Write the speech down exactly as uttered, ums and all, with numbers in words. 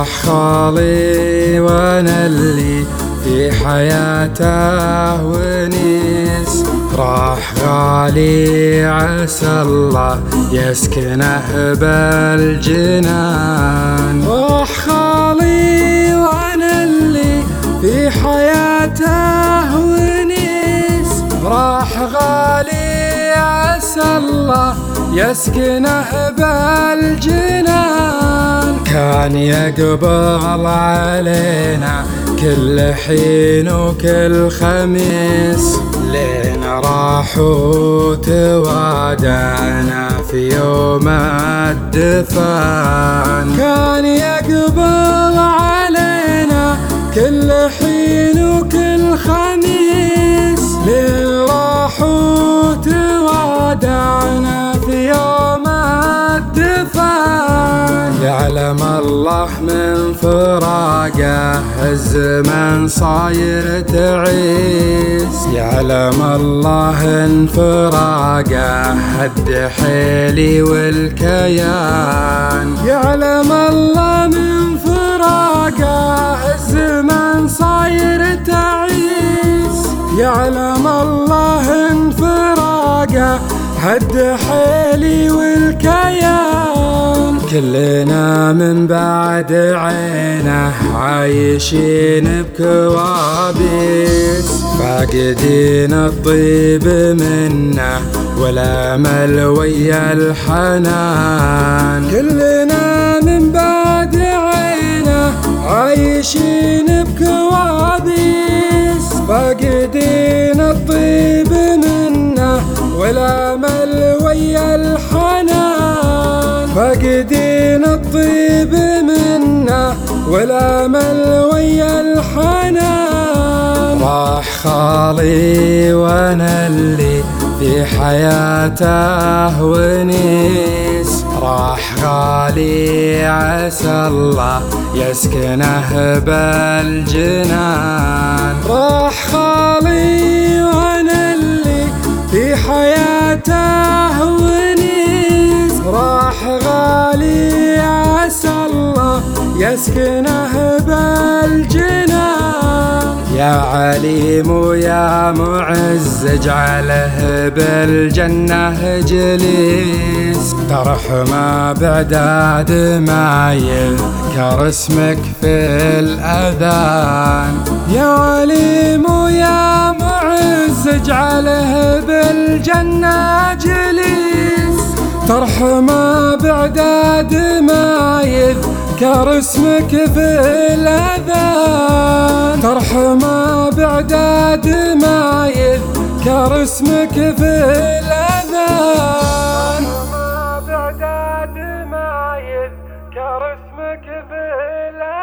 راح خالي وانا اللي في حياته ونيس، راح غالي عسى الله يسكنه بالجنان. راح خالي وانا اللي في حياته ونيس، راح غالي عسى الله يسكنه بالجنان. كان يقبل علينا كل حين وكل خميس، لين راح وتوادعنا في يوم الدفان. كان يقبل علينا كل حين وكل خميس، لين راح وتوادعنا في يوم الدفان. يعلم الله من فراقه الزمن صاير تعيس، يعلم الله ان فراقه هد حيلي والكيان. يعلم الله من فراقه الزمن صاير تعيس، يعلم الله ان فراقه هد حيلي والكيان. كلنا من بعد عينه عايشين بكوابيس، فاقدين الطيب منه والامل ويا الحنان. كلنا من بعد عينه عايشين بكوابيس، فاقدين الطيب منه والامل ويا الحنان. فاقدين الطيب منه والامل ويا الحنان. راح خالي وانا اللي في حياته ونيس، راح غالي عسى الله يسكنه بالجنان. راح خالي وانا اللي في حياته ونيس، راح غالي عسى الله يسكنه بالجنان. يا عليم ويا معز اجعله بالجنة جليس، ترحمه بعداد ما يذكر اسمك في الأذان. يا عليم ويا معز اجعله بالجنة جليس، ترحمه بعداد ما يذكر اسمك في الأذان. ترحمه بعداد ما يذكر اسمك في الأذان. ترحمه بعداد ما يذكر اسمك في الأذان.